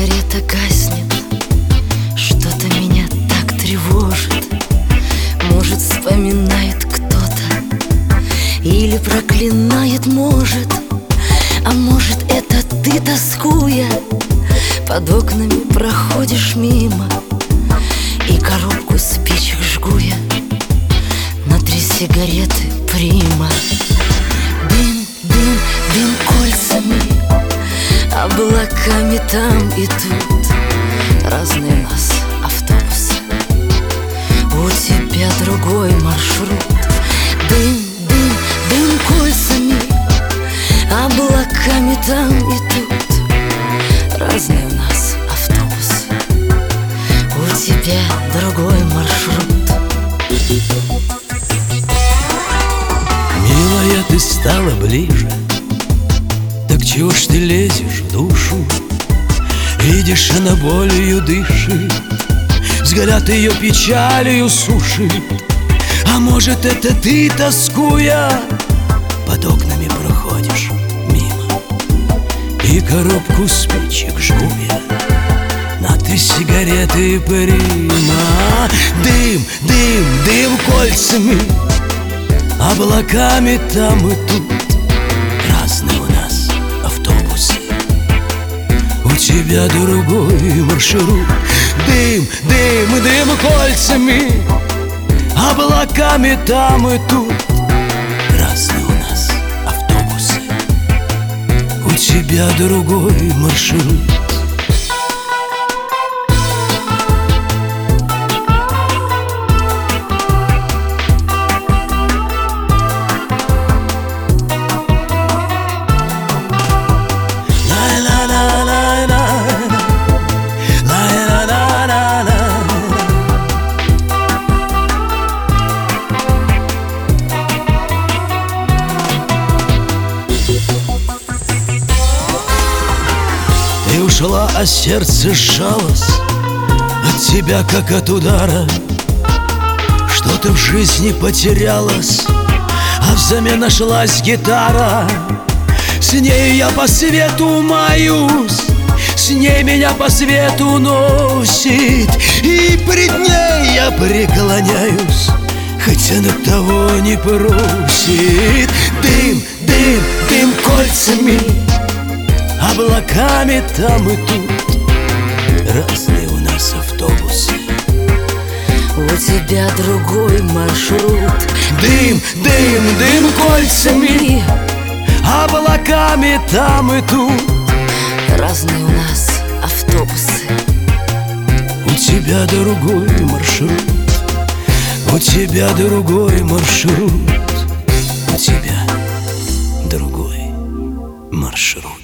сигарета гаснет, что-то меня так тревожит. Может, вспоминает кто-то или проклинает, может. А может, это ты, тоскуя, под окнами проходишь мимо, и коробку спичек жгу я на 3 сигареты прима. Дым, дым, дым кольцами, облаками там и тут. Разные у нас автобусы, у тебя другой маршрут. Дым, дым, дым кольцами, облаками там и тут. Разные у нас автобусы, у тебя другой маршрут. Милая, ты стала ближе, так чего ж ты лезешь в душу? Видишь, она болью дышит, взгляд ее печалью сушит. А может, это ты, тоскуя, под окнами проходишь мимо, и коробку спичек жгу я на 3 сигареты прима. Дым, дым, дым кольцами, облаками там и тут. Разные у нас автобусы, у тебя другой маршрут. Дым, дым, дым кольцами, облаками там и тут. Разные у нас автобусы, у тебя другой маршрут. Ты ушла, а сердце сжалось от тебя, как от удара. Что-то в жизни потерялось, а взамен нашлась гитара. С ней я по свету маюсь, с ней меня по свету носит, и пред ней я преклоняюсь, хотя на того не просит. Дым, дым, дым кольцами, облаками там и тут. Разные у нас автобусы, у тебя другой маршрут. Дым, дым, дым кольцами, облаками там и тут. Разные у нас автобусы, у тебя другой маршрут, у тебя другой маршрут, у тебя другой маршрут.